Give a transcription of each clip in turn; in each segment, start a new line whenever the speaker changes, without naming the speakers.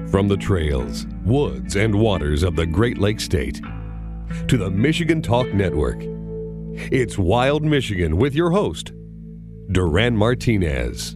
From the trails, woods, and waters of the Great Lakes State to the Michigan Talk Network, it's Wild Michigan with your host, Duran Martinez.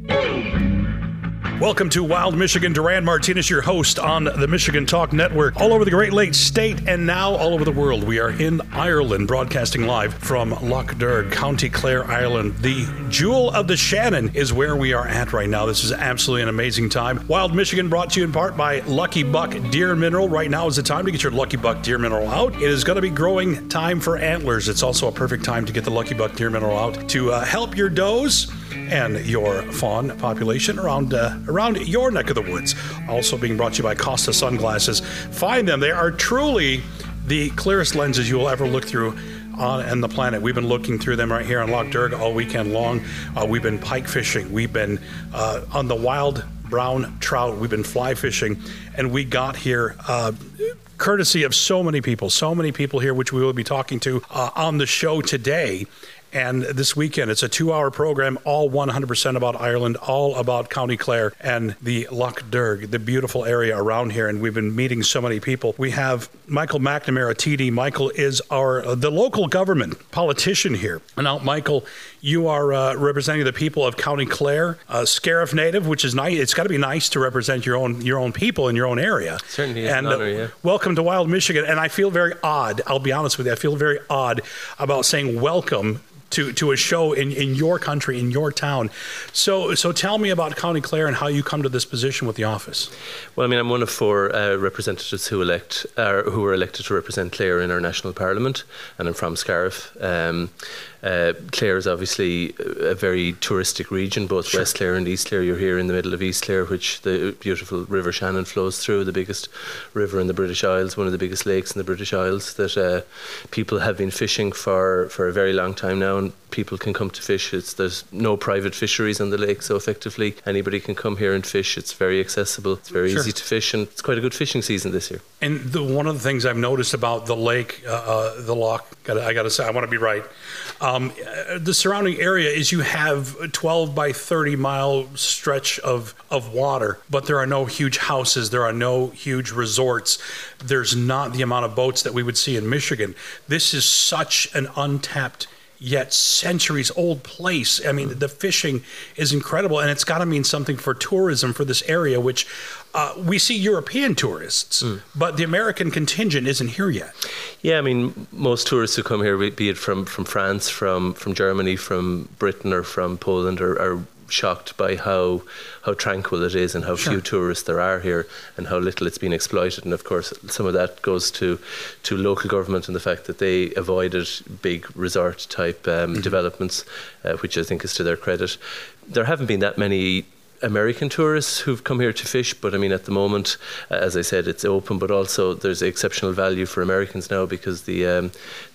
Welcome to Wild Michigan. Duran Martinez, your host on the Michigan Talk Network. All over the Great Lakes State and now all over the world. We are in Ireland, broadcasting live from Lough Derg, County Clare, Ireland. The Jewel of the Shannon is where we are at right now. This is absolutely an amazing time. Wild Michigan brought to you in part by Lucky Buck Deer Mineral. Right now is the time to get your Lucky Buck Deer Mineral out. It is going to be growing time for antlers. It's also a perfect time to get the Lucky Buck Deer Mineral out to help your does and your fawn population around your neck of the woods. Also being brought to you by Costa Sunglasses. Find them. They are truly the clearest lenses you will ever look through on the planet. We've been looking through them right here on Lough Derg all weekend long. We've been pike fishing. We've been on the wild brown trout. We've been fly fishing. And we got here courtesy of so many people here, which we will be talking to on the show today. And this weekend, it's a 2-hour program, all 100% about Ireland, all about County Clare and the Lough Derg, the beautiful area around here. And we've been meeting so many people. We have Michael McNamara, TD. Michael is the local government politician here. And now, Michael, you are representing the people of County Clare, Scariff native, which is nice. It's got to be nice to represent your own people in your own area.
Certainly is an honor, yeah.
Welcome to Wild Michigan. And I feel very odd, I'll be honest with you, I feel very odd about saying welcome to a show in your country, in your town. So tell me about County Clare and how you come to this position with the office.
Well, I mean, I'm one of 4 representatives who were elected to represent Clare in our national parliament, and I'm from Scariff. Clare is obviously a very touristic region, both
Sure.
West Clare and East Clare. You're here in the middle of East Clare, which the beautiful River Shannon flows through, the biggest river in the British Isles, one of the biggest lakes in the British Isles that people have been fishing for a very long time now, and people can come to fish. There's no private fisheries on the lake, so effectively anybody can come here and fish. It's very accessible, it's very
Sure.
easy to fish, and it's quite a good fishing season this year.
And one of the things I've noticed about the lake, the loch, I got to say, I want to be right. The surrounding area is you have a 12 by 30 mile stretch of water, but there are no huge houses. There are no huge resorts. There's not the amount of boats that we would see in Michigan. This is such an untapped yet centuries old place. I mean, the fishing is incredible, and it's got to mean something for tourism for this area, which we see European tourists, but the American contingent isn't here yet.
Yeah, I mean, most tourists who come here, be it from France, from Germany, from Britain, or from Poland, are shocked by how tranquil it is and how
Sure.
few tourists there are here and how little it's been exploited. And of course, some of that goes to local government and the fact that they avoided big resort type developments, which I think is to their credit. There haven't been that many American tourists who've come here to fish, but I mean, at the moment, as I said, it's open, but also there's exceptional value for Americans now because the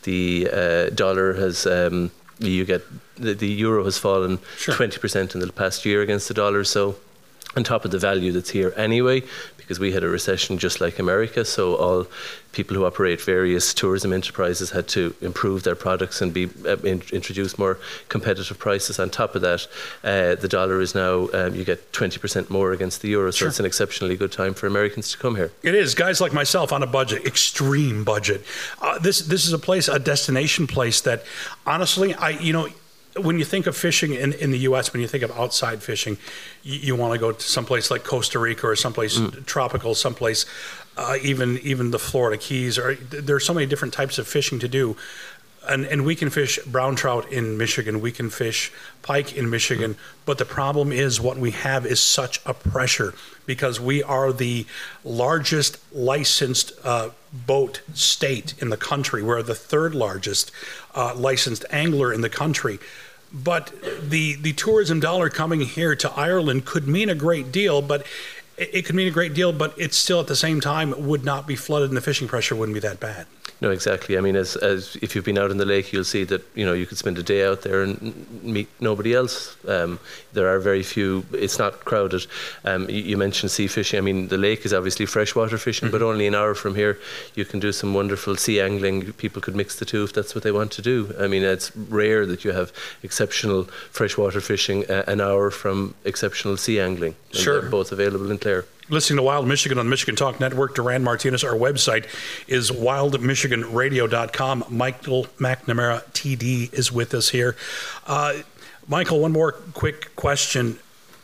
dollar has you get the euro has fallen
Sure.
20% in the past year against the dollar. So on top of the value that's here anyway, because we had a recession just like America, so all people who operate various tourism enterprises had to improve their products and introduce more competitive prices. On top of that, the dollar is now, you get 20% more against the euro, so
Sure.
it's an exceptionally good time for Americans to come here.
It is. Guys like myself on a budget, extreme budget. This is a destination place that, honestly, when you think of fishing in the U.S., when you think of outside fishing, you want to go to someplace like Costa Rica or someplace tropical, someplace even the Florida Keys. Or there are so many different types of fishing to do. And we can fish brown trout in Michigan. We can fish pike in Michigan. But the problem is what we have is such a pressure because we are the largest licensed boat state in the country. We're the 3rd largest licensed angler in the country. But the tourism dollar coming here to Ireland could mean a great deal, but it could mean a great deal, but it still at the same time would not be flooded and the fishing pressure wouldn't be that bad.
No, exactly. I mean, as if you've been out in the lake, you'll see that, you could spend a day out there and meet nobody else. There are very few, it's not crowded. You mentioned sea fishing. I mean, the lake is obviously freshwater fishing, but only an hour from here, you can do some wonderful sea angling. People could mix the two if that's what they want to do. I mean, it's rare that you have exceptional freshwater fishing an hour from exceptional sea angling. And
Sure.
they're both available in Clare. Clare.
Listening to Wild Michigan on the Michigan Talk Network. Duran Martinez, our website is wildmichiganradio.com. Michael McNamara, TD, is with us here. Michael, one more quick question.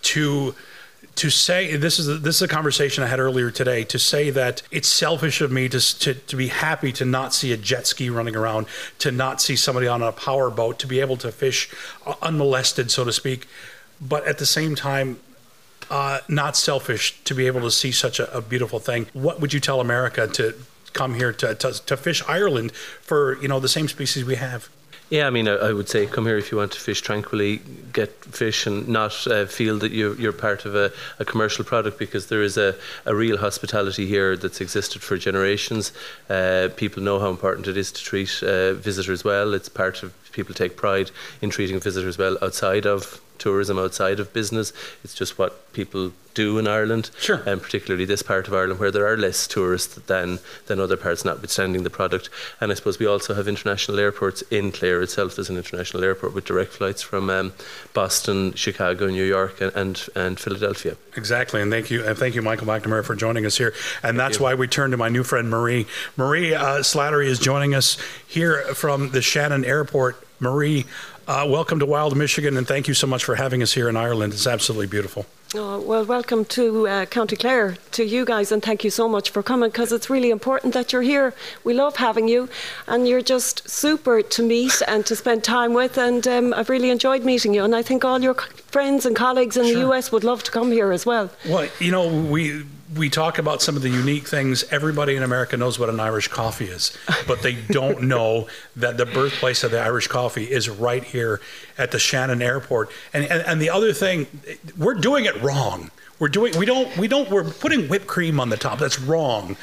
To say, this is a conversation I had earlier today, to say that it's selfish of me to be happy to not see a jet ski running around, to not see somebody on a power boat, to be able to fish unmolested, so to speak, but at the same time, not selfish to be able to see such a beautiful thing. What would you tell America to come here to fish Ireland for, the same species we have?
Yeah, I mean, I would say come here if you want to fish tranquilly, get fish and not feel that you're part of a commercial product, because there is a real hospitality here that's existed for generations. People know how important it is to treat visitors well. It's part of, people take pride in treating visitors well outside of tourism, outside of business. It's just what people do in Ireland,
sure.
And particularly this part of Ireland where there are less tourists than other parts, notwithstanding the product. And I suppose we also have international airports. In Clare itself there's an international airport with direct flights from Boston, Chicago, New York and Philadelphia.
Exactly, and thank you Michael McNamara for joining us here. And that's why we turn to my new friend Marie. Marie Slattery is joining us here from the Shannon Airport. Marie, welcome to Wild Michigan, and thank you so much for having us here in Ireland. It's absolutely beautiful.
Oh, well, welcome to County Clare, to you guys, and thank you so much for coming, because it's really important that you're here. We love having you, and you're just super to meet and to spend time with, and I've really enjoyed meeting you, and I think all your friends and colleagues in the US would love to come here as well.
Well, we talk about some of the unique things. Everybody in America knows what an Irish coffee is, but they don't know that the birthplace of the Irish coffee is right here at the Shannon Airport. And the other thing, we're doing it wrong. We're putting whipped cream on the top. That's wrong.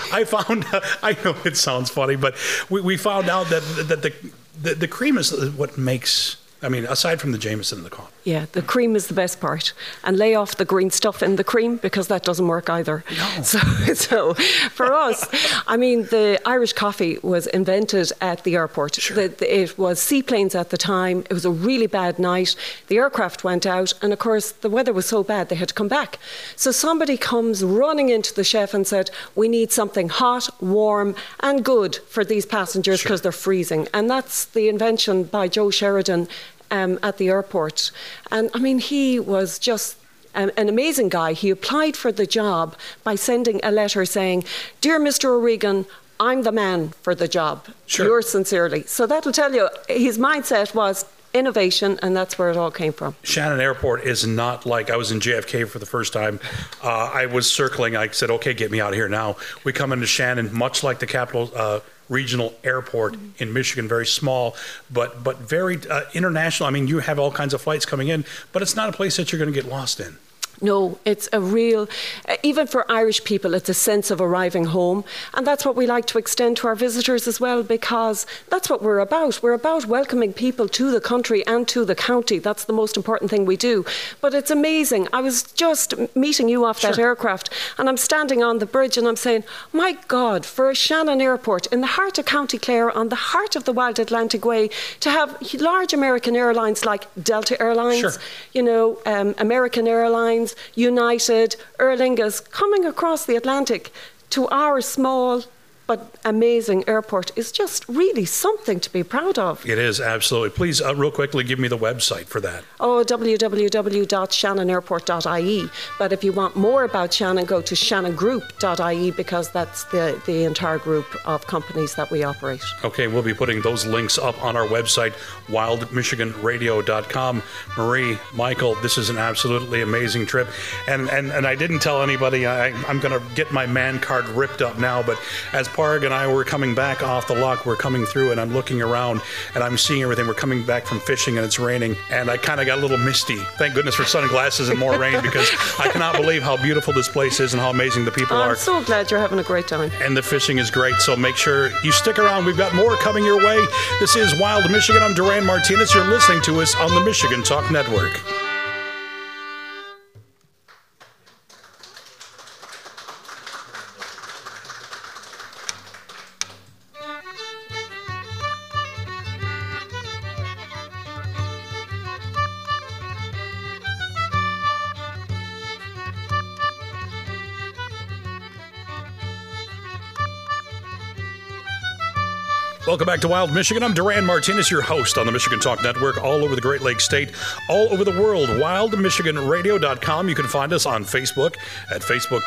I know it sounds funny, but we found out that the cream is what makes, aside from the Jameson and the coffee.
Yeah, the cream is the best part. And lay off the green stuff in the cream, because that doesn't work either.
No.
So for us, the Irish coffee was invented at the airport.
Sure.
It was seaplanes at the time. It was a really bad night. The aircraft went out, and of course the weather was so bad they had to come back. So somebody comes running into the chef and said, we need something hot, warm and good for these passengers, because they're freezing. And that's the invention by Joe Sheridan at the airport. And he was just an amazing guy. He applied for the job by sending a letter saying, "Dear Mr. O'Regan, I'm the man for the job.
Sure.
Yours sincerely." So that'll tell you, his mindset was innovation, and that's where it all came from.
Shannon Airport is not like, I was in JFK for the first time. I was circling. I said, okay, get me out of here now. We come into Shannon, much like the Capital Regional Airport in Michigan, very small, but very international. You have all kinds of flights coming in, but it's not a place that you're going to get lost in.
No, it's a real, even for Irish people, it's a sense of arriving home. And that's what we like to extend to our visitors as well, because that's what we're about. We're about welcoming people to the country and to the county. That's the most important thing we do. But it's amazing. I was just meeting you off that aircraft, and I'm standing on the bridge and I'm saying, my God, for a Shannon Airport in the heart of County Clare, on the heart of the Wild Atlantic Way, to have large American airlines like Delta Airlines, American Airlines, United, Aer Lingus, coming across the Atlantic to our small but amazing airport is just really something to be proud of.
It is, absolutely. Please, real quickly, give me the website for that.
www.shannonairport.ie. But if you want more about Shannon, go to shannongroup.ie, because that's the entire group of companies that we operate.
Okay, we'll be putting those links up on our website, wildmichiganradio.com. Marie, Michael, this is an absolutely amazing trip. And I didn't tell anybody, I'm going to get my man card ripped up now, but as Parg and I were coming back off the lock, we're coming through and I'm looking around and I'm seeing everything. We're coming back from fishing and it's raining, and I kind of got a little misty. Thank goodness for sunglasses and more rain, because I cannot believe how beautiful this place is and how amazing the people are.
I'm so glad you're having a great time.
And the fishing is great, so make sure you stick around. We've got more coming your way. This is Wild Michigan. I'm Duran Martinez. You're listening to us on the Michigan Talk Network. Welcome back to Wild Michigan. I'm Duran Martinez, your host on the Michigan Talk Network, all over the Great Lakes State, all over the world. WildMichiganRadio.com. You can find us on Facebook at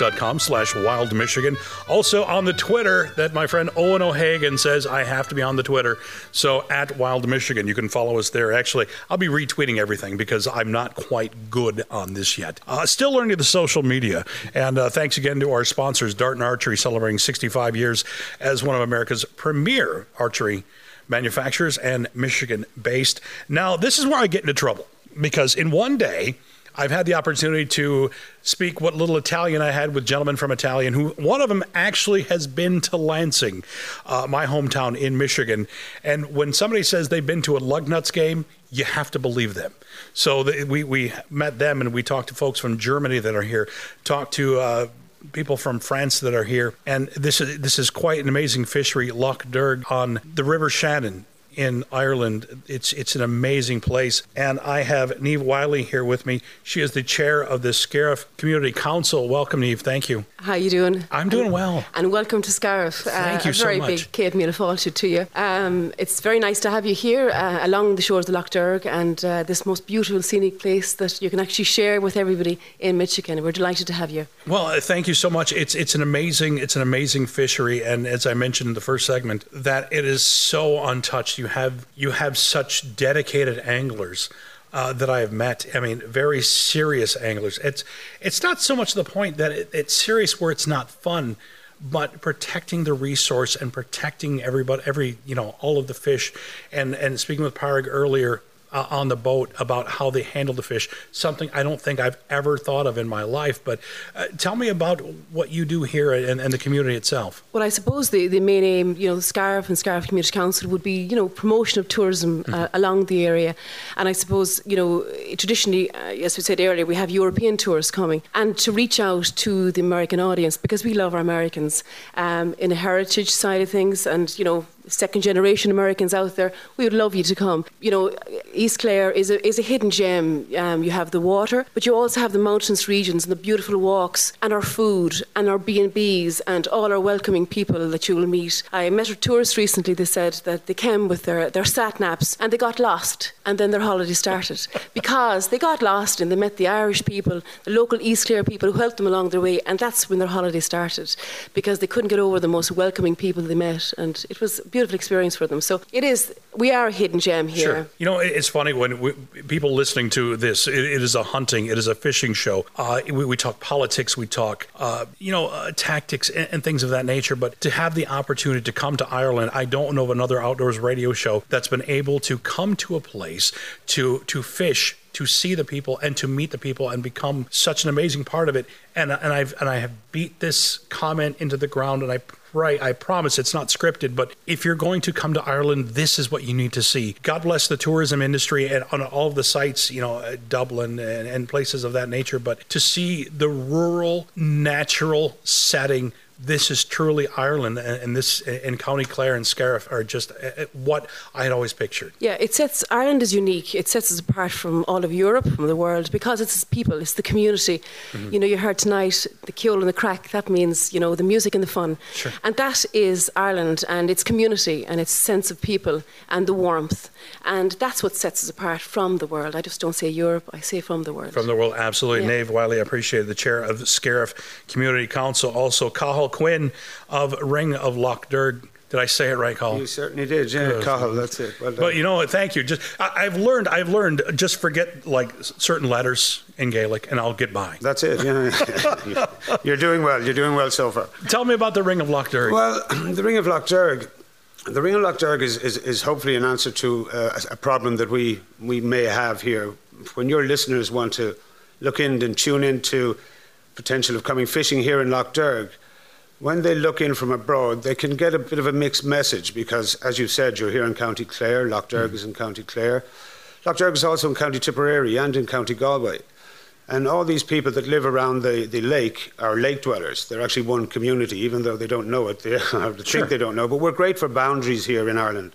Facebook.com/WildMichigan. Also on the Twitter that my friend Owen O'Hagan says I have to be on the Twitter. So at Wild Michigan, you can follow us there. Actually, I'll be retweeting everything because I'm not quite good on this yet. Still learning the social media. And thanks again to our sponsors, Darton Archery, celebrating 65 years as one of America's premier archery manufacturers and Michigan-based. Now, this is where I get into trouble because in one day, I've had the opportunity to speak what little Italian I had with gentlemen from Italian, who one of them actually has been to Lansing, my hometown in Michigan. And when somebody says they've been to a Lugnuts game, you have to believe them. So we met them and we talked to folks from Germany that are here, talked to people from France that are here, and this is quite an amazing fishery, Loch Derg on the River Shannon in Ireland. It's an amazing place, and I have Niamh Wiley here with me. She is the chair of the Scariff Community Council. Welcome, Niamh. Thank you.
How are you doing?
I'm doing well.
And welcome to Scariff.
Thank you so much.
A very big Kate Míle Fáilte to you. It's very nice to have you here along the shores of Loch Derg and this most beautiful scenic place that you can actually share with everybody in Michigan. We're delighted to have you.
Well, thank you so much. It's an amazing fishery, and as I mentioned in the first segment, that it is so untouched. You have such dedicated anglers that I have met. I mean, very serious anglers. It's not so much the point that it's serious where it's not fun, but protecting the resource and protecting everybody, all of the fish. And speaking with Parag earlier on the boat about how they handle the fish, something I don't think I've ever thought of in my life. But tell me about what you do here and the community itself.
Well, I suppose the main aim, the Scariff and Scariff Community Council would be, promotion of tourism along the area. And I suppose, traditionally, as we said earlier, we have European tourists coming, and to reach out to the American audience, because we love our Americans in a heritage side of things, and, second generation Americans out there, we would love you to come. East Clare is a hidden gem. You have the water, but you also have the mountainous regions and the beautiful walks and our food and our B&Bs and all our welcoming people that you will meet. I met a tourist recently. They said that they came with their sat-naps and they got lost, and then their holiday started because they got lost and they met the Irish people, the local East Clare people who helped them along their way, and that's when their holiday started because they couldn't get over the most welcoming people they met, and it was a beautiful experience for them. So we are a hidden gem here.
Sure. It's funny when people listening to this, it is a hunting, it is a fishing show. We talk politics, we talk, tactics and things of that nature. But to have the opportunity to come to Ireland, I don't know of another outdoors radio show that's been able to come to a place to fish, to see the people and to meet the people and become such an amazing part of it. And I have beat this comment into the ground, and I promise it's not scripted, but if you're going to come to Ireland, this is what you need to see. God bless the tourism industry and on all of the sites, Dublin and places of that nature, but to see the rural, natural setting, this is truly Ireland, and this in County Clare and Scariff are just what I had always pictured. Yeah,
Ireland is unique. It sets us apart from all of Europe, from the world, because it's people, it's the community. Mm-hmm. You heard tonight the Ceol and the Crack. That means the music and the fun,
sure.
And that is Ireland and its community and its sense of people and the warmth, and that's what sets us apart from the world. I just don't say Europe; I say from the world.
From the world, absolutely.
Yeah.
Niamh Wiley, I appreciate it. The chair of the Scariff Community Council, also Cathal Quinn of Ring of Loch Derg. Did I say it right, Cathal?
You certainly did, yeah. Cathal, that's it. Well done.
But thank you. I've learned. Just forget certain letters in Gaelic, and I'll get by.
That's it. Yeah. You're doing well. You're doing well so far.
Tell me about the Ring of Loch Derg.
Well, the Ring of Loch Derg. The Ring of Loch Derg is hopefully an answer to a problem that we may have here. When your listeners want to look in and tune into potential of coming fishing here in Loch Derg, when they look in from abroad, they can get a bit of a mixed message because, as you said, you're here in County Clare. Loch Derg is in County Clare. Loch Derg is also in County Tipperary and in County Galway. And all these people that live around the lake are lake dwellers. They're actually one community, even though they don't know it. They think they don't know. But we're great for boundaries here in Ireland.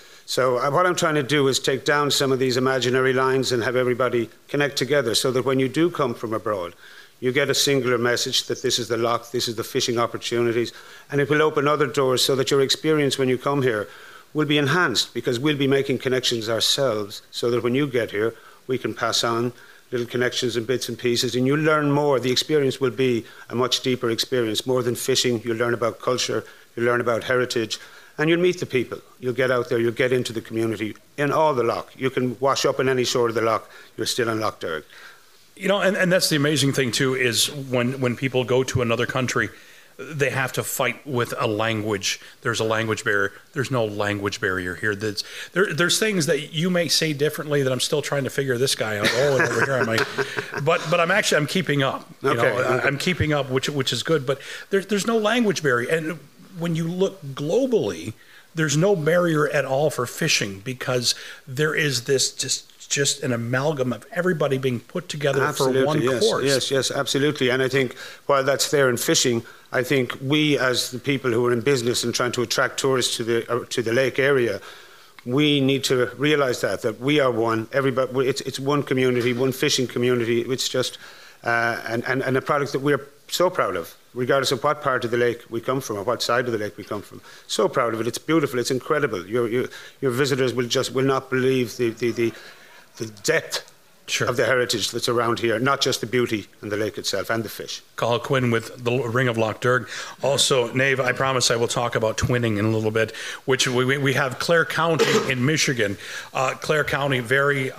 So what I'm trying to do is take down some of these imaginary lines and have everybody connect together so that when you do come from abroad, you get a singular message that this is the loch, this is the fishing opportunities, and it will open other doors so that your experience when you come here will be enhanced because we'll be making connections ourselves so that when you get here, we can pass on little connections and bits and pieces, and you'll learn more. The experience will be a much deeper experience, more than fishing. You'll learn about culture, you'll learn about heritage, and you'll meet the people. You'll get out there, you'll get into the community in all the loch. You can wash up in any shore of the loch, you're still in Lough Derg.
You know, and that's the amazing thing too, is when people go to another country, they have to fight with a language. There's a language barrier. There's no language barrier here. There's things that you may say differently that I'm still trying to figure this guy out. Oh, and over here I might, but I'm keeping up. Okay. I'm keeping up, which is good. But there's no language barrier, and when you look globally, there's no barrier at all for fishing because there is this just an amalgam of everybody being put together for one course.
Yes, absolutely. And I think while that's there in fishing, I think we, as the people who are in business and trying to attract tourists to the lake area, we need to realise that we are one. Everybody, it's one community, one fishing community. It's just and a product that we're so proud of, regardless of what part of the lake we come from or what side of the lake we come from. So proud of it. It's beautiful. It's incredible. Your visitors will not believe the depth of the heritage that's around here, not just the beauty and the lake itself and the fish.
Cathal Quinn with the Ring of Lough Derg. Also, Nave, I promise I will talk about twinning in a little bit, which we have Clare County in Michigan. Clare County, very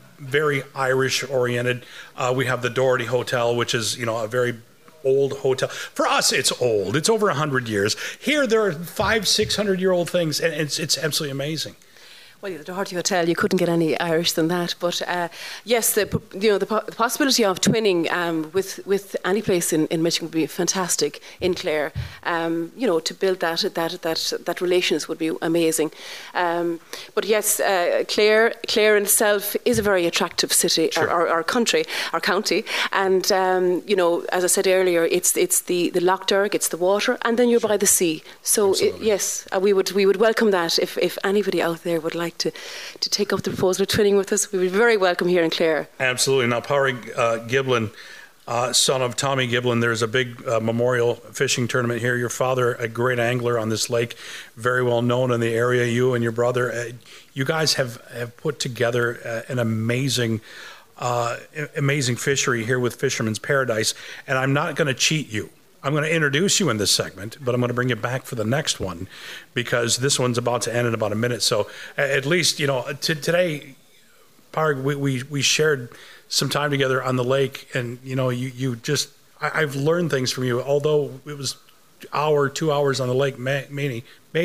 Irish-oriented. We have the Doherty Hotel, which is, a very old hotel. For us, it's old. It's over 100 years. Here, there are 500-600-year-old things, and it's absolutely amazing.
Well, the Doherty Hotel, you couldn't get any Irish than that. But yes, the possibility of twinning with any place in Michigan would be fantastic in Clare. To build that relations would be amazing. But yes, Clare in itself is a very attractive city, sure. our country, our county. And as I said earlier, it's the Lough Derg, it's the water, and then you're by the sea. So yes, we would welcome that if anybody out there would like to take up the proposal of twinning with us. We would be very welcome here in Clare.
Absolutely. Now, Pádraig Giblin, son of Tommy Giblin, there's a big memorial fishing tournament here. Your father, a great angler on this lake, very well known in the area. You and your brother, you guys have put together an amazing fishery here with Fisherman's Paradise. And I'm not going to cheat you. I'm going to introduce you in this segment, but I'm going to bring you back for the next one because this one's about to end in about a minute. So at least, today, Pádraig, we shared some time together on the lake, and, I've learned things from you, although it was 2 hours on the lake, maybe,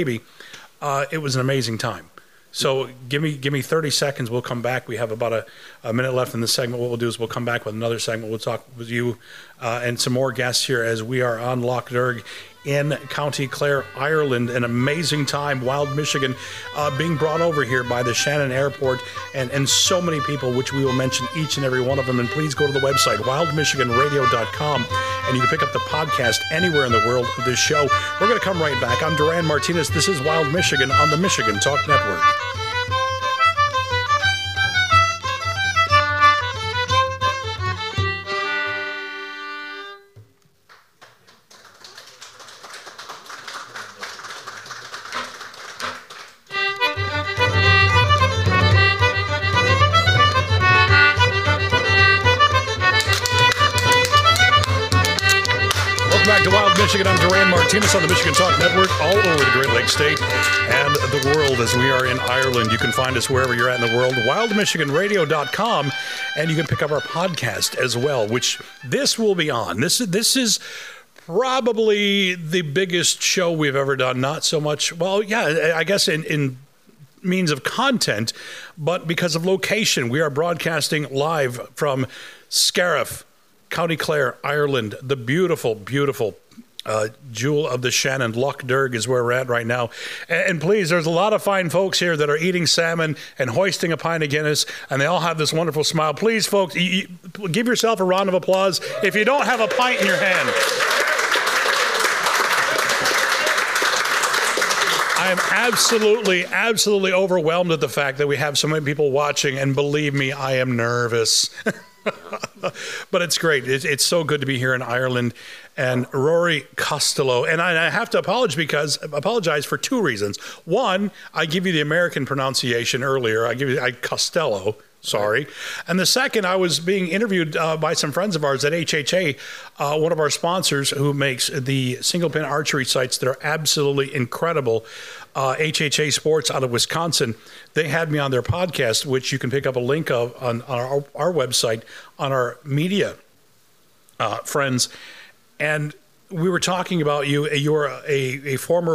it was an amazing time. So give me 30 seconds. We'll come back. We have about a minute left in the segment. What we'll do is we'll come back with another segment. We'll talk with you and some more guests here as we are on Lough Derg in County Clare, Ireland. An amazing time, Wild Michigan, being brought over here by the Shannon Airport and so many people, which we will mention each and every one of them. And please go to the website, wildmichiganradio.com, and you can pick up the podcast anywhere in the world of this show. We're going to come right back. I'm Duran Martinez. This is Wild Michigan on the Michigan Talk Network. Michigan, I'm Duran Martinez on the Michigan Talk Network, all over the Great Lakes State and the world as we are in Ireland. You can find us wherever you're at in the world, wildmichiganradio.com, and you can pick up our podcast as well, which this will be on. This is probably the biggest show we've ever done. Not so much, well, yeah, I guess in means of content, but because of location. We are broadcasting live from Scariff, County Clare, Ireland, the beautiful, beautiful Jewel of the Shannon. Lough Derg is where we're at right now. And please, there's a lot of fine folks here that are eating salmon and hoisting a pint of Guinness, and they all have this wonderful smile. Please, folks, give yourself a round of applause if you don't have a pint in your hand. I am absolutely overwhelmed at the fact that we have so many people watching, and believe me, I am nervous. But it's great. It's so good to be here in Ireland. And Rory Costello, and I have to apologize for two reasons. One, I give you the American pronunciation earlier. I Costello. Sorry. And the second, I was being interviewed by some friends of ours at HHA, one of our sponsors who makes the single pin archery sights that are absolutely incredible. HHA Sports out of Wisconsin. They had me on their podcast, which you can pick up a link of on our website, on our media friends. And we were talking about you. You're a former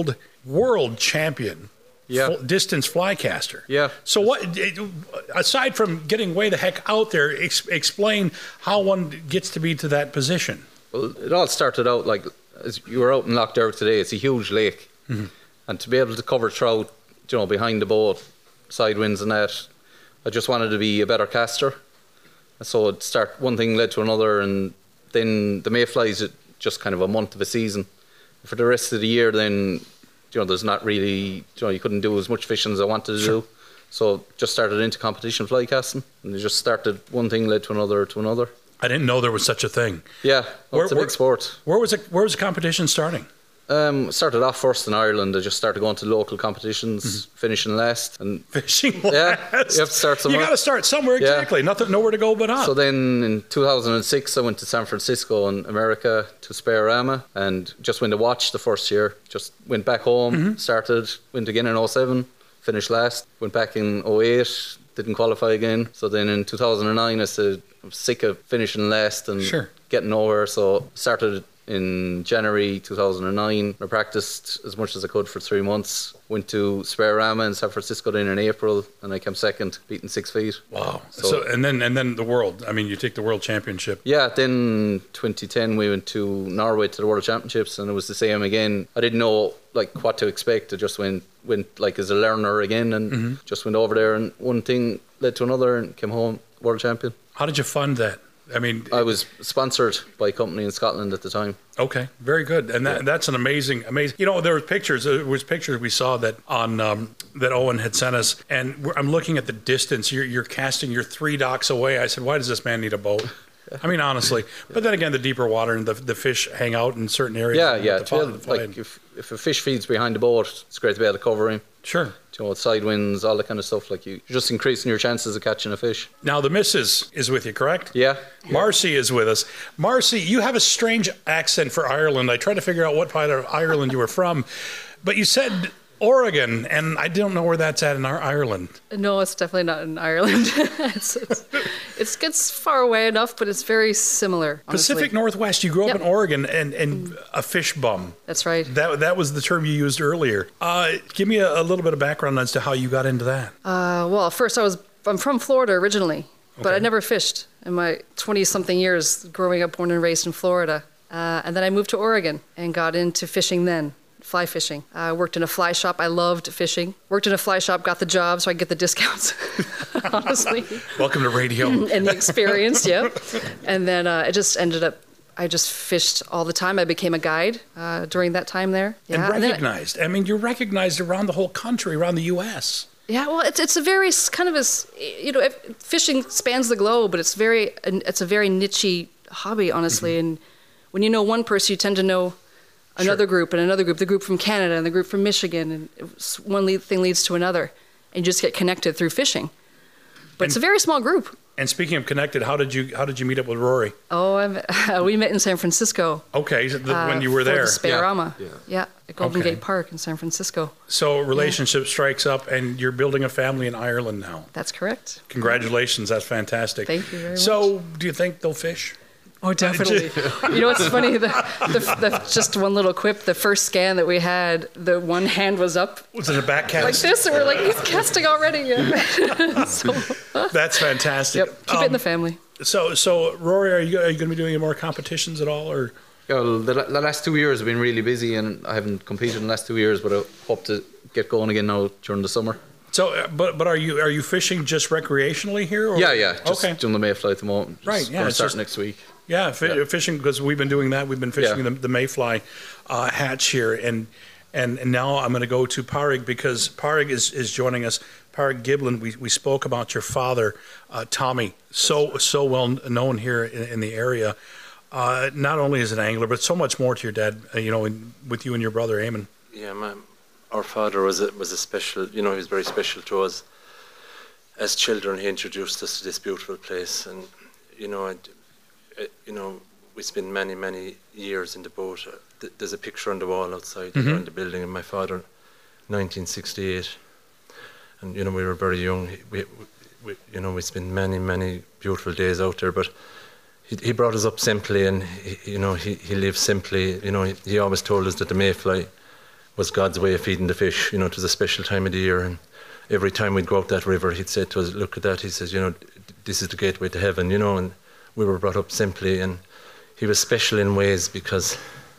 world champion.
Yeah.
Distance flycaster.
Yeah.
So what, aside from getting way the heck out there, explain how one gets to be to that position.
Well, it all started out like, as you were out in Lough Derg today, it's a huge lake. Mm-hmm. And to be able to cover trout, behind the boat, side winds and that, I just wanted to be a better caster. And so one thing led to another, and then the mayflies, just kind of a month of a season. For the rest of the year, then, there's not really, you couldn't do as much fishing as I wanted to do. So just started into competition fly casting, and it just started, one thing led to another to another.
I didn't know there was such a thing.
Yeah, it's a big sport.
Where was the competition starting?
Started off first in Ireland. I just started going to local competitions, finishing last. And
fishing last?
Yeah, you have to start somewhere.
You got to start somewhere, exactly. Yeah. Nowhere to go but up.
So then in 2006, I went to San Francisco in America to Spearama, and just went to watch the first year. Just went back home, went again in 07, finished last. Went back in 08, didn't qualify again. So then in 2009, I said, I'm sick of finishing last and getting nowhere. So started in January 2009. I practiced as much as I could for 3 months. Went to Spearama in San Francisco then in April, and I came second, beating 6 feet.
Wow. So and then the world. I mean, you take the world championship.
Yeah, then 2010 we went to Norway to the World Championships, and it was the same again. I didn't know what to expect. I just went as a learner again, and just went over there, and one thing led to another, and came home world champion.
How did you fund that? I mean,
I was sponsored by a company in Scotland at the time.
Okay, very good, and that's an amazing. There was pictures. We saw that on that Owen had sent us, and I'm looking at the distance. You're casting. You're 3 docks away. I said, why does this man need a boat? I mean, honestly. But then again, the deeper water and the fish hang out in certain areas.
If a fish feeds behind the boat, it's great to be able to cover him.
Sure.
Side winds, all that kind of stuff. You're just increasing your chances of catching a fish.
Now, the missus is with you, correct?
Yeah.
Marcy is with us. Marcy, you have a strange accent for Ireland. I tried to figure out what part of Ireland you were from, but you said Oregon, and I don't know where that's at in Ireland.
No, it's definitely not in Ireland. It gets far away enough, but it's very similar. Honestly.
Pacific Northwest. You grew up in Oregon, and a fish bum.
That's right.
That was the term you used earlier. Give me a little bit of background as to how you got into that.
Well, first I'm from Florida originally, but I never fished in my 20-something years growing up, born and raised in Florida. And then I moved to Oregon and got into fishing then. Fly fishing. I worked in a fly shop. I loved fishing. Worked in a fly shop, got the job so I could get the discounts, honestly.
Welcome to radio.
And the experience, And then I just fished all the time. I became a guide during that time there.
Yeah. And recognized. You're recognized around the whole country, around the U.S.
Yeah, well, it's a very kind of fishing spans the globe, but it's a very niche hobby, honestly. And when you know one person, you tend to know another group and another group, the group from Canada and the group from Michigan, and one thing leads to another, and you just get connected through fishing. But it's a very small group.
And speaking of connected, how did you meet up with Rory?
Oh, we met in San Francisco.
Okay, when you were there.
For the Spearama. Yeah, at Golden Gate Park in San Francisco.
So relationship strikes up, and you're building a family in Ireland now.
That's correct.
Congratulations, that's fantastic.
Thank you very much.
So do you think they'll fish?
Oh, definitely. What's funny? Just one little quip. The first scan that we had, the one hand was up.
Was it a back cast?
Like this, and we're like, he's casting already.
That's fantastic.
Yep, keep it in the family.
So Rory, are you going to be doing any more competitions at all, or?
Well, the last 2 years have been really busy, and I haven't competed in the last 2 years, but I hope to get going again now during the summer.
So, but are you fishing just recreationally here? Or?
Yeah. Just doing the mayfly at the moment.
Right. Yeah.
Start next week.
Yeah, fishing, because we've been doing that. We've been fishing the mayfly hatch here, and And now I'm going to go to Padraig, because Padraig is joining us. Padraig Giblin, we spoke about your father, Tommy, so well known here in the area. Not only as an angler, but so much more to your dad, with you and your brother, Eamon.
Yeah, our father was a special, he was very special to us. As children, he introduced us to this beautiful place, and we spent many years in the boat. There's a picture on the wall outside around the building of my father, 1968, and we were very young. We spent many beautiful days out there, but he brought us up simply, and he lived simply. He always told us that the mayfly was God's way of feeding the fish. It was a special time of the year, and every time we'd go up that river, he'd say to us, "Look at that." He says, "This is the gateway to heaven." And we were brought up simply, and he was special in ways because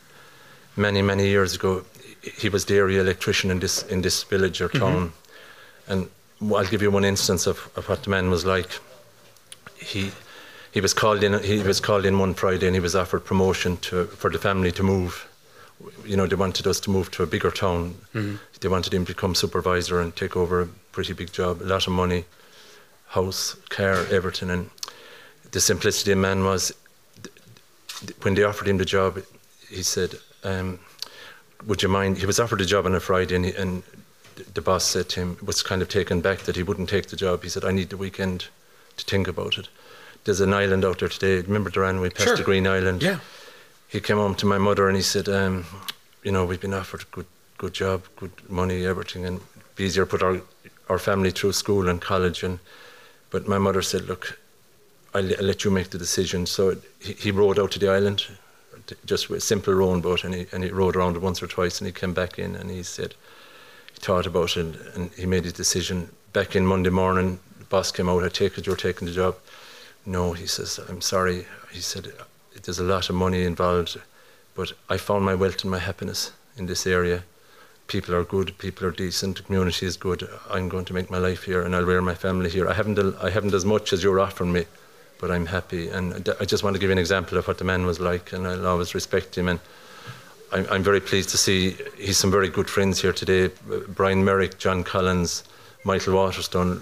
many years ago he was the area electrician in this village or town. And I'll give you one instance of what the man was like. He was called in one Friday, and he was offered promotion for the family to move. They wanted us to move to a bigger town. They wanted him to become supervisor and take over a pretty big job, a lot of money, house, car, everything. And the simplicity of man was, when they offered him the job, he said, "Would you mind?" He was offered a job on a Friday, and the boss said to him, was kind of taken back that he wouldn't take the job. He said, "I need the weekend to think about it. There's an island out there today." Remember, Duran, we passed the Green Island.
Yeah.
He came home to my mother and he said, "We've been offered a good job, good money, everything, and it'd be easier to put our family through school and college." But my mother said, "Look, I'll let you make the decision." So he rowed out to the island, just with a simple rowing boat, and he rowed around it once or twice, and he came back in, and he said he thought about it, and he made his decision. Back in Monday morning, the boss came out. "I take it you're taking the job." "No," he says, "I'm sorry." He said, "There's a lot of money involved, but I found my wealth and my happiness in this area. People are good, people are decent, the community is good. I'm going to make my life here, and I'll rear my family here. I haven't as much as you're offering me, but I'm happy." And I just want to give you an example of what the man was like, and I'll always respect him. And I'm very pleased to see he's some very good friends here today. Brian Merrick, John Collins, Michael Waterstone.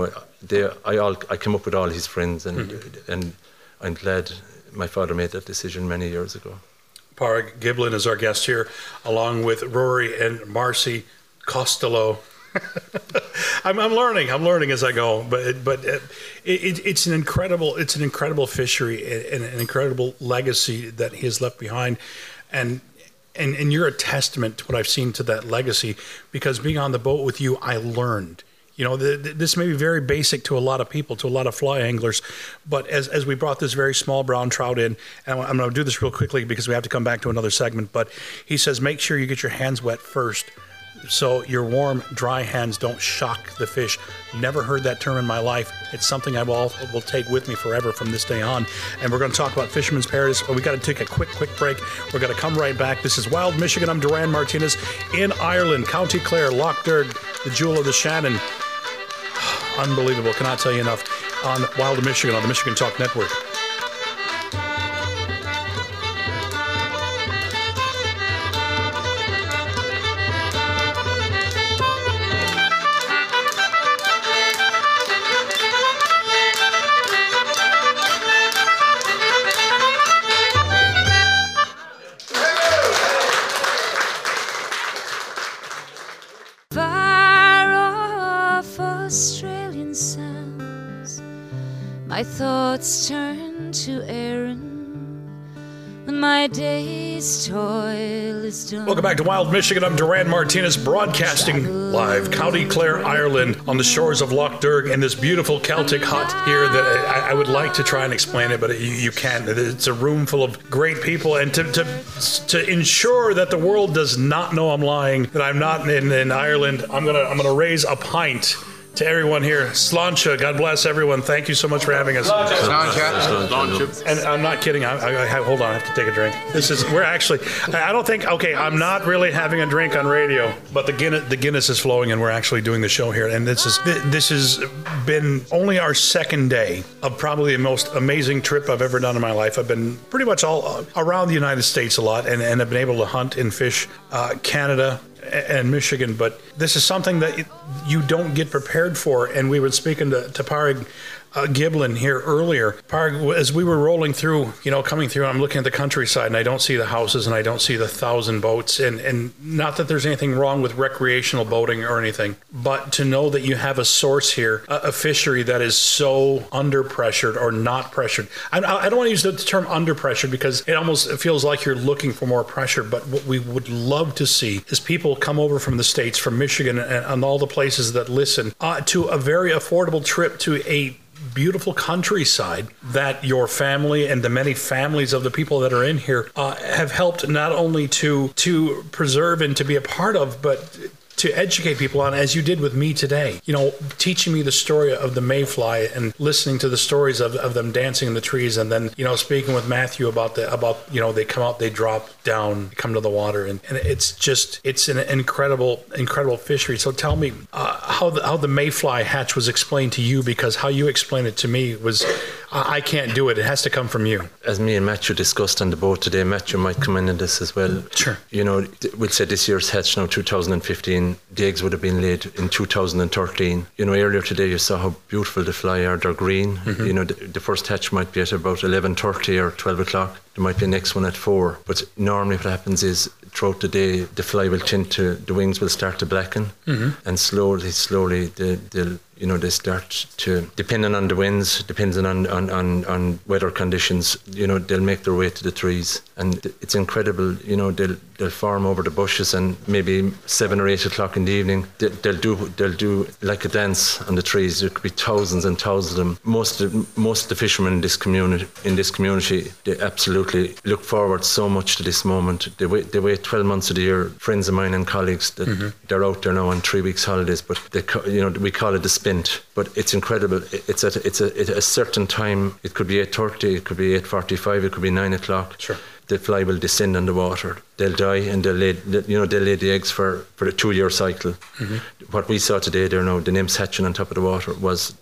I came up with all his friends, and I'm glad my father made that decision many years ago.
Padraig Giblin is our guest here, along with Rory and Marcy Costello. I'm learning as I go, but it's an incredible fishery and an incredible legacy that he has left behind, and you're a testament to what I've seen to that legacy, because being on the boat with you, I learned. This may be very basic to a lot of people, to a lot of fly anglers, but as we brought this very small brown trout in, and I'm going to do this real quickly because we have to come back to another segment, but he says make sure you get your hands wet first so your warm, dry hands don't shock the fish. Never heard that term in my life. It's something I will take with me forever from this day on. And we're going to talk about Fisherman's Paradise. We got to take a quick break. We're going to come right back. This is Wild Michigan. I'm Duran Martinez in Ireland, County Clare, Lough Derg, the jewel of the Shannon. Unbelievable. Cannot tell you enough. On Wild Michigan, on the Michigan Talk Network.
My thoughts turn to Aaron when my day's toil is done.
Welcome back to Wild Michigan. I'm Duran Martinez, broadcasting live, County Clare, Ireland, on the shores of Lough Derg, in this beautiful Celtic hut here that I would like to try and explain it, but you can't. It's a room full of great people, and to ensure that the world does not know I'm lying, that I'm not in Ireland, I'm gonna raise a pint to everyone here. Sláinte, God bless everyone. Thank you so much for having us.
Sláinte.
And I'm not kidding. I hold on, I have to take a drink. I'm not really having a drink on radio, but the Guinness is flowing, and we're actually doing the show here. And this has been only our second day of probably the most amazing trip I've ever done in my life. I've been pretty much all around the United States a lot, and I've been able to hunt and fish Canada, and Michigan, but this is something that you don't get prepared for. And we were speaking to Parag Giblin here earlier. Parag, as we were rolling through, coming through, I'm looking at the countryside and I don't see the houses and I don't see the 1,000 boats. And not that there's anything wrong with recreational boating or anything, but to know that you have a source here, a fishery that is so under pressured or not pressured. I don't want to use the term under pressured because it almost feels like you're looking for more pressure. But what we would love to see is people come over from the States, from Michigan and all the places that listen to a very affordable trip to a beautiful countryside that your family and the many families of the people that are in here have helped not only to preserve and to be a part of, but to educate people on, as you did with me today, teaching me the story of the mayfly and listening to the stories of them dancing in the trees. And then, speaking with Matthew about they come out, they drop down, come to the water. And it's an incredible fishery. So tell me how the mayfly hatch was explained to you, because how you explained it to me was, I can't do it. It has to come from you.
As me and Matthew discussed on the boat today, Matthew might come in this as well.
Sure.
We'll say this year's hatch now, 2015. The eggs would have been laid in 2013. Earlier today you saw how beautiful the fly are. They're green. The first hatch might be at about 11:30 or 12 o'clock. There might be the next one at 4. But normally what happens is throughout the day the fly will the wings will start to blacken, and slowly they start to, depending on the winds, depending on weather conditions, they'll make their way to the trees. And it's incredible, they'll form over the bushes, and maybe 7 or 8 o'clock in the evening, they'll do like a dance on the trees. There could be thousands and thousands of them. Most of the fishermen in this community, they absolutely look forward so much to this moment. They wait 12 months of the year. Friends of mine and colleagues, that they're out there now on 3 weeks holidays, but we call it the spint. But it's incredible. It's at a certain time. It could be 8:30, it could be 8:45, it could be 9 o'clock.
Sure.
The fly will descend on the water. They'll die, and they'll lay the eggs for a 2-year cycle. What we saw today there now, the nymphs hatching on top of the water, was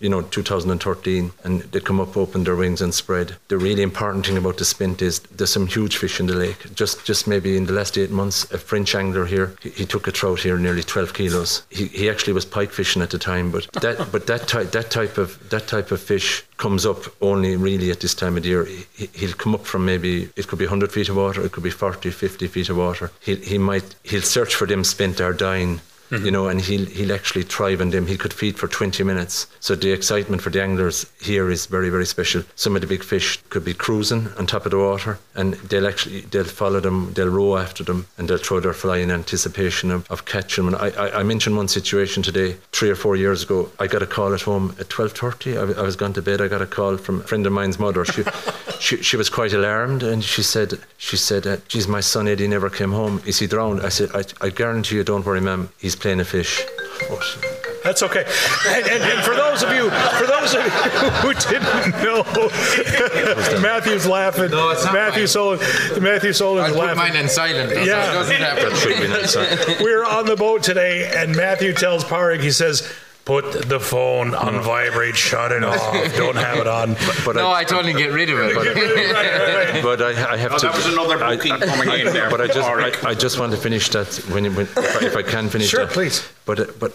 2013, and they come up, open their wings and spread. The really important thing about the spint is there's some huge fish in the lake. Just maybe in the last 8 months, a French angler here, he took a trout here nearly 12 kilos. He actually was pike fishing at the time, but that type of fish comes up only really at this time of the year. He'll come up from, maybe it could be 100 feet of water, it could be 40, 50 feet of water. He'll search for them spent or dying. And he'll actually thrive on them. He could feed for 20 minutes. So the excitement for the anglers here is very, very special. Some of the big fish could be cruising on top of the water, and they'll follow them, they'll row after them, and they'll throw their fly in anticipation of catching them. And I mentioned one situation today, 3 or 4 years ago. I got a call at home at 12:30. I was gone to bed. I got a call from a friend of mine's mother. She was quite alarmed, and she said, geez, my son Eddie never came home. Is he drowned? I said, I guarantee you, don't worry, ma'am. He's playing a fish.
That's okay. And for those of you who didn't know, Matthew's laughing.
No, it's not
Matthew Solon is laughing.
I'll put mine in silent.
Yeah.
So it doesn't happen.
We're on the boat today, and Matthew tells Parag, he says, put the phone on vibrate, shut it off, don't have it on.
But I totally get rid of it.
Right.
But I have to.
That was another booking coming in there.
But I just want to finish that if I can finish
sure,
that.
Sure, please.
But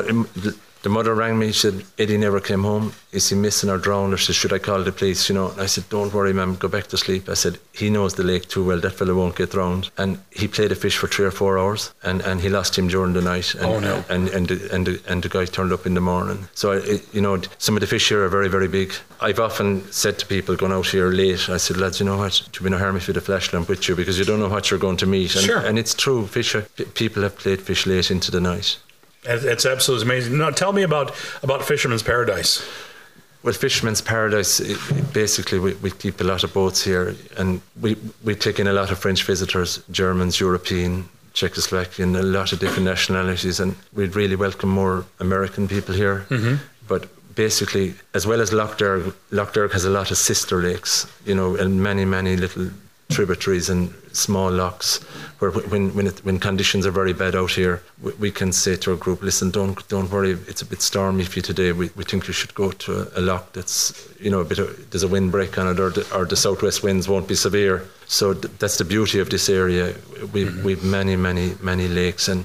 the mother rang me. She said, Eddie never came home. Is he missing or drowned? Or she said, should I call the police? I said, don't worry, ma'am, go back to sleep. I said, he knows the lake too well. That fella won't get drowned. And he played a fish for 3 or 4 hours, and he lost him during the night. And, and the guy turned up in the morning. So some of the fish here are very, very big. I've often said to people going out here late, I said, lads, you know what? To be no harm if you had a flash lamp with you, because you don't know what you're going to meet. And,
sure.
And it's true. People have played fish late into the night.
It's absolutely amazing. Now, tell me about Fisherman's Paradise.
Well, Fisherman's Paradise, basically we keep a lot of boats here, and we take in a lot of French visitors, Germans, European, Czechoslovakian, a lot of different nationalities, and we'd really welcome more American people here. But basically, as well as Lough Derg has a lot of sister lakes, and many, many little tributaries and small lochs, where when conditions are very bad out here, we can say to our group, listen, don't worry, it's a bit stormy for you today. We think you should go to a loch that's there's a windbreak on it, or the southwest winds won't be severe. So that's the beauty of this area. We've many lakes, and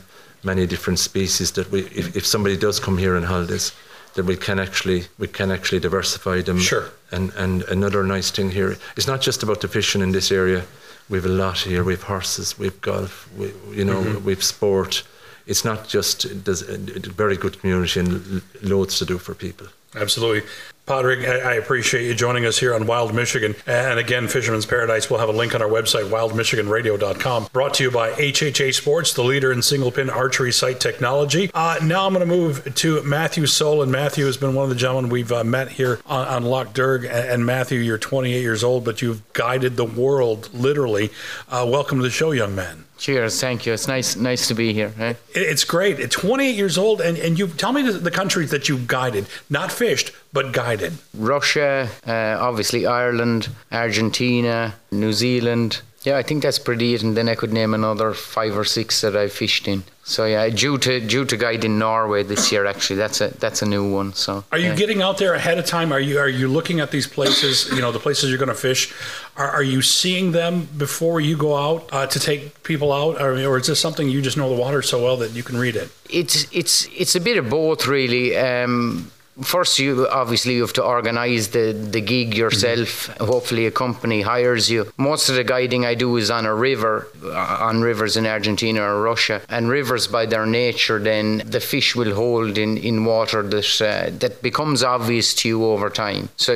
many different species that if somebody does come here on holidays, that we can actually diversify them.
Sure.
And another nice thing here, it's not just about the fishing in this area. We have a lot here. We have horses, we have golf, we have sport. It's not just, there's a very good community and loads to do for people.
Absolutely. Padraig, I appreciate you joining us here on Wild Michigan. And again, Fisherman's Paradise, we'll have a link on our website, wildmichiganradio.com. Brought to you by HHA Sports, the leader in single-pin archery sight technology. Now I'm going to move to Matthew Solon. Matthew has been one of the gentlemen we've met here on Loch Derg. And Matthew, you're 28 years old, but you've guided the world, literally. Welcome to the show, young man.
Cheers, thank you. It's nice to be here. Eh?
It's great. At 28 years old, and you tell me the countries that you guided, not fished, but guided.
Russia, obviously Ireland, Argentina, New Zealand. Yeah, I think that's pretty it. And then I could name another 5 or 6 that I fished in. So yeah, due to guide in Norway this year, actually, that's a new one. So
are you getting out there ahead of time? Are you looking at these places? The places you're going to fish. Are you seeing them before you go out to take people out, or is this something you just know the water so well that you can read it?
It's a bit of both, really. First, you have to organise the gig yourself. Mm-hmm. Hopefully a company hires you. Most of the guiding I do is on a river, on rivers in Argentina or Russia. And rivers, by their nature, then the fish will hold in water that becomes obvious to you over time. So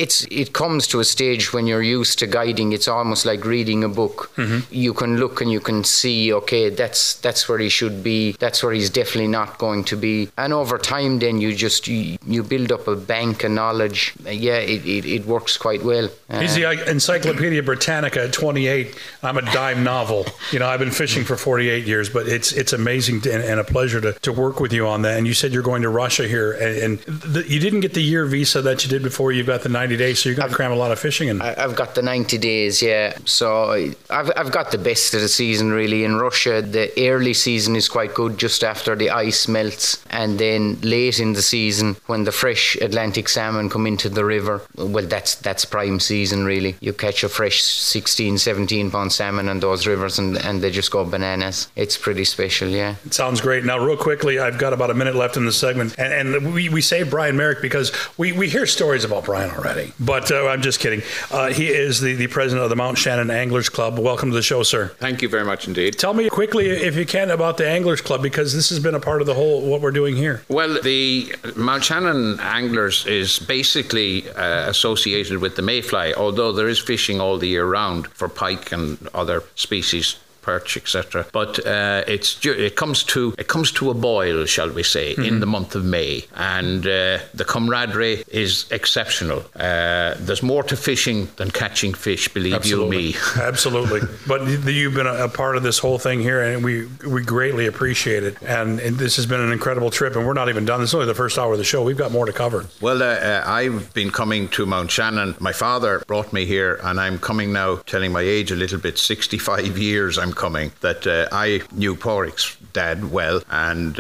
it comes to a stage when you're used to guiding. It's almost like reading a book. Mm-hmm. You can look and you can see, okay, that's where he should be. That's where he's definitely not going to be. And over time, then you build up a bank of knowledge. Yeah, it works quite well.
He's the Encyclopedia Britannica at 28. I'm a dime novel. I've been fishing for 48 years, but it's amazing and a pleasure to work with you on that. And you said you're going to Russia here, and you didn't get the year visa that you did before. You've got the 90 days, so you're going to cram a lot of fishing in.
I've got the 90 days, yeah. So I've got the best of the season, really. In Russia, the early season is quite good, just after the ice melts, and then late in the season, when the fresh Atlantic salmon come into the river, well, that's prime season, really. You catch a fresh 16, 17 pound salmon in those rivers, and they just go bananas. It's pretty special, yeah.
It sounds great. Now, real quickly, I've got about a minute left in the segment, and we saved Brian Merrick because we hear stories about Brian already, but I'm just kidding. He is the president of the Mount Shannon Anglers Club. Welcome to the show, sir.
Thank you very much indeed.
Tell me quickly, if you can, about the Anglers Club, because this has been a part of the whole what we're doing here.
Well, the Mount Shannon Anglers is basically associated with the mayfly, although there is fishing all the year round for pike and other species, perch, etc. But it comes to a boil, shall we say, in the month of May, and the camaraderie is exceptional. There's more to fishing than catching fish, believe
Absolutely.
You me.
Absolutely. But you've been a part of this whole thing here, and we greatly appreciate it. And this has been an incredible trip, and we're not even done. This is only the first hour of the show. We've got more to cover.
Well, I've been coming to Mount Shannon. My father brought me here, and I'm coming now, telling my age a little bit, 65 years I'm coming, that I knew Pádraig's dad well, and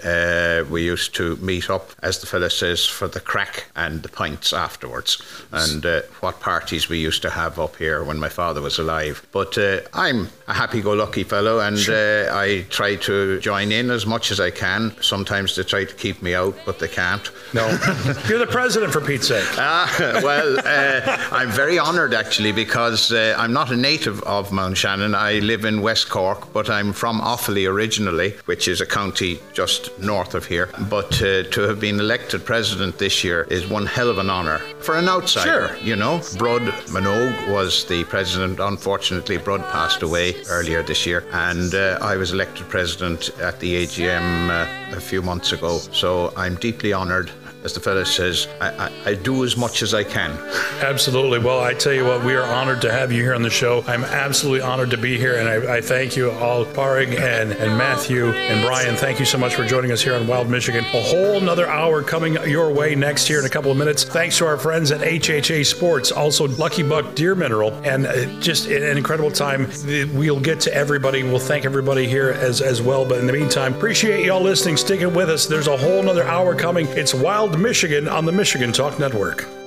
we used to meet up, as the fella says, for the crack and the pints afterwards, and what parties we used to have up here when my father was alive. But I'm a happy-go-lucky fellow, and sure. I try to join in as much as I can. Sometimes they try to keep me out, but they can't.
No. You're the president, for Pete's sake.
Well, I'm very honoured, actually, because I'm not a native of Mount Shannon. I live in West Cork, but I'm from Offaly originally, which is a county just north of here. But to have been elected president this year is one hell of an honour for an outsider.
Sure.
You know, Brud Minogue was the president. Unfortunately, Brud passed away earlier this year, and I was elected president at the AGM a few months ago. So I'm deeply honoured. As the fellow says, I do as much as I can.
Absolutely. Well, I tell you what, we are honored to have you here on the show. I'm absolutely honored to be here, and I thank you all, Pádraig and Matthew and Brian. Thank you so much for joining us here on Wild Michigan. A whole another hour coming your way next year in a couple of minutes. Thanks to our friends at HHA Sports, also Lucky Buck Deer Mineral, and just an incredible time. We'll get to everybody. We'll thank everybody here as well. But in the meantime, appreciate y'all listening, sticking with us. There's a whole another hour coming. It's Wild Michigan on the Michigan Talk Network.